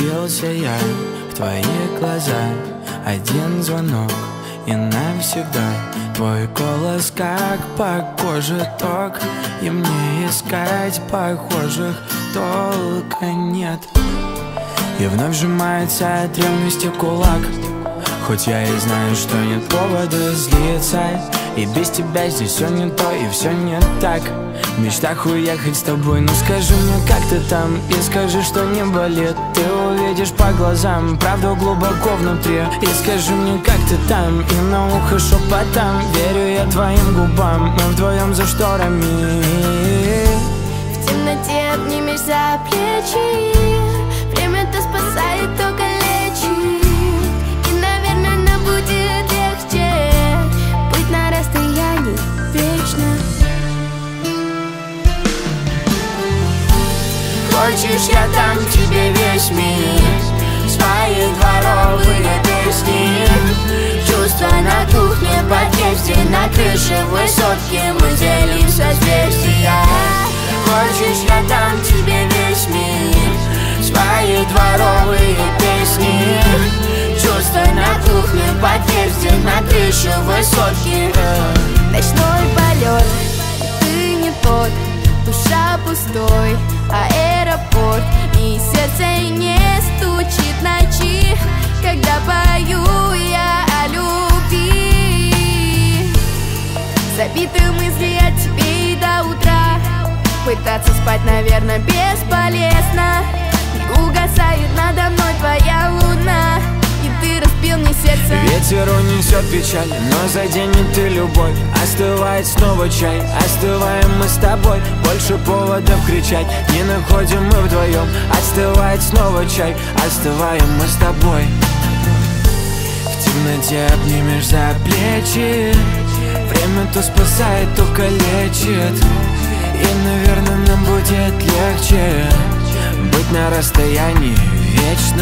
влюбился я в твои глаза. Один звонок и навсегда твой голос как по коже ток. И мне искать похожих толка нет. И вновь сжимается от ревности кулак, хоть я и знаю, что нет повода злиться. И без тебя здесь все не то и все не так. В мечтах уехать с тобой, ну скажи мне, как ты там, и скажи, что не болит. Ты увидишь по глазам правду глубоко внутри. И скажи мне, как ты там, и на ухо шепотом верю я твоим губам. Мы вдвоем за шторами. В темноте обнимешь за плечи. Время-то спасает, только лечит. И, наверное, нам будет легче быть на расстоянии вечно. Хочешь, я дам тебе весь мир, свои дворовые песни. Чувства на кухне, подъезде, на крыше высотки. Мы делим созвездия. Хочешь, я дам тебе весь мир, свои дворовые песни. Чувства на кухне, подъезде, на крыше высотки. Ночной полет, ты не тот, душа пустой аэропорт, и сердце не стучит ночи, когда пою я о любви. Забиты мысли о тебе и до утра. Пытаться спать, наверное, бесполезно. И угасает надо мной твоя луна, и ты разбил мне сердце. Ветер унесет печаль, но заденет ты любовь. Остывает снова чай, остываем мы с тобой. Больше поводов кричать не находим мы вдвоем. Остывает снова чай, остываем мы с тобой. В темноте обнимешь за плечи. Время то спасает, то калечит. И, наверное, нам будет легче быть на расстоянии вечно.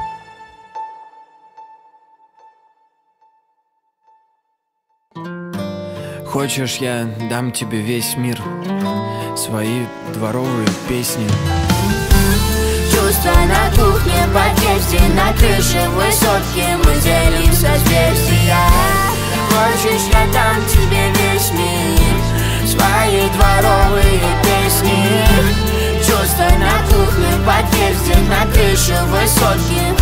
Хочешь, я дам тебе весь мир, свои дворовые песни. Чувства на кухне, подъезде, на крыше высотки. Мы делим созвездия. Хочешь, я дам тебе весь мир, свои дворовые песни. Чувства на кухне, подъезде, на крыше высотки.